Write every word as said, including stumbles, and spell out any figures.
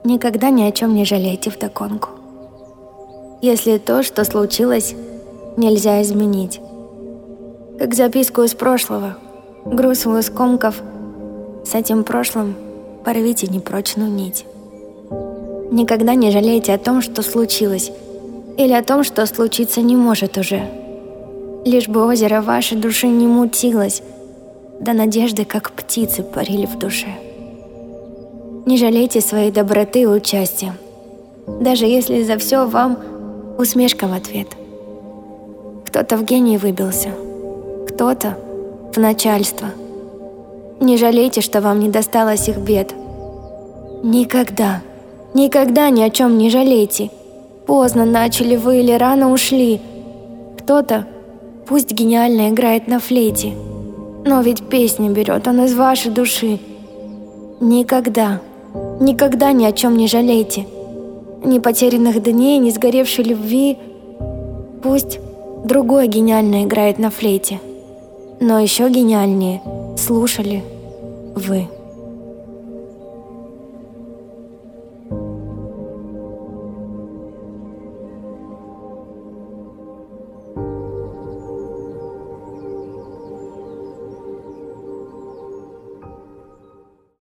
Никогда ни о чем не жалейте вдогонку. Если то, что случилось, нельзя изменить. Как записку из прошлого, груз вы скомков, с этим прошлым порвите непрочную нить. Никогда не жалейте о том, что случилось, или о том, что случиться не может уже. Лишь бы озеро вашей души не мутилось, да надежды, как птицы, парили в душе. Не жалейте своей доброты и участия, даже если за все вам усмешка в ответ. Кто-то в гений выбился, кто-то в начальство. Не жалейте, что вам не досталось их бед. Никогда, никогда ни о чем не жалейте. Поздно начали вы или рано ушли. Кто-то, пусть гениально играет на флейте, но ведь песни берет он из вашей души. Никогда, никогда ни о чем не жалейте. Ни потерянных дней, ни сгоревшей любви. Пусть другой гениально играет на флейте, но еще гениальнее слушали вы.